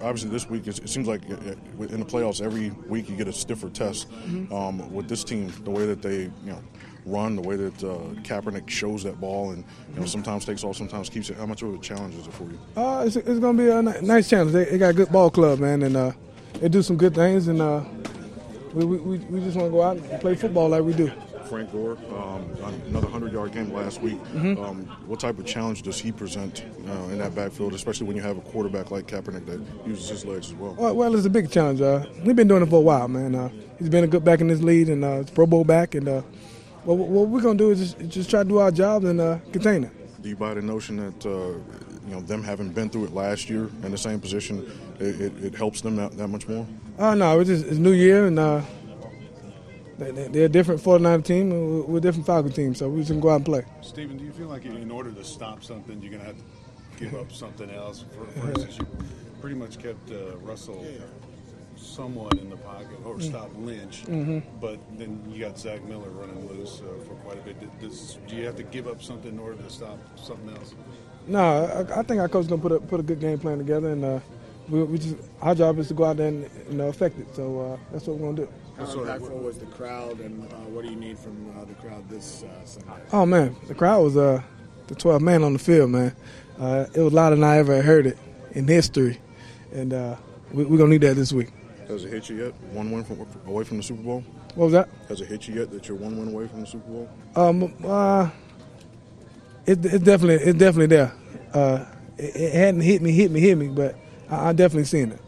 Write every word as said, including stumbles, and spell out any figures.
obviously this week it seems like in the playoffs every week you get a stiffer test. Mm-hmm. Um, with this team, the way that they you know run, the way that uh, Kaepernick shows that ball, and you know sometimes takes off, sometimes keeps it. How much of a challenge is it for you? Uh, it's, it's going to be a nice challenge. They, they got a good ball club, man, and uh, they do some good things, and uh, we, we we just want to go out and play football like we do. Frank Gore, um, another hundred-yard game last week. Mm-hmm. Um, what type of challenge does he present uh, in that backfield, especially when you have a quarterback like Kaepernick that uses his legs as well? Well, well it's a big challenge. Uh, we've been doing it for a while, man. Uh, he's been a good back in this league, and uh, Pro Bowl back. And uh, what, what we're going to do is just, just try to do our job and uh, contain it. Do you buy the notion that uh, you know them having been through it last year in the same position, it, it, it helps them that, that much more? Uh, no, it's just it's New Year, and uh, they're a different forty-niner team, and we're a different Falcon team, so we just can go out and play. Stephen, do you feel like in order to stop something, you're going to have to give up something else? For, for instance, you pretty much kept uh, Russell somewhat in the pocket, or stop Lynch, mm-hmm. but then you got Zach Miller running loose uh, for quite a bit. Does, do you have to give up something in order to stop something else? No, I, I think our coach is going to put a, put a good game plan together, and uh, we, we just our job is to go out there and you know, affect it, so uh, that's what we're going to do. How impactful was the crowd, and uh, what do you need from uh, the crowd this uh, Sunday? Oh, man, the crowd was uh, the twelfth man on the field, man. Uh, it was louder than I ever heard it in history, and uh, we, we're going to need that this week. Has it hit you yet, one win from, away from the Super Bowl? What was that? Has it hit you yet that you're one win away from the Super Bowl? Um, uh, it, it's definitely it's definitely there. Uh, it, it hadn't hit me, hit me, hit me, but I, I'm definitely seeing it.